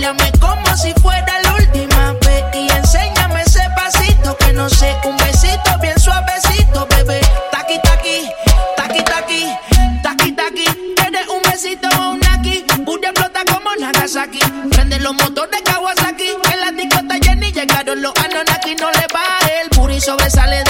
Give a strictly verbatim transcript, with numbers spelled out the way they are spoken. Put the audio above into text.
Mírame como si fuera la última vez y enséñame ese pasito que no sé, un besito bien suavecito, bebé. Taqui, taqui, taqui, taqui, taqui, taqui. ¿Quieres un besito o un aquí? Booty explota como Nagasaki. Prende los motores Kawasaki. En la discota Jenny llegaron los Anunnaki. No le baje, el booty sobresale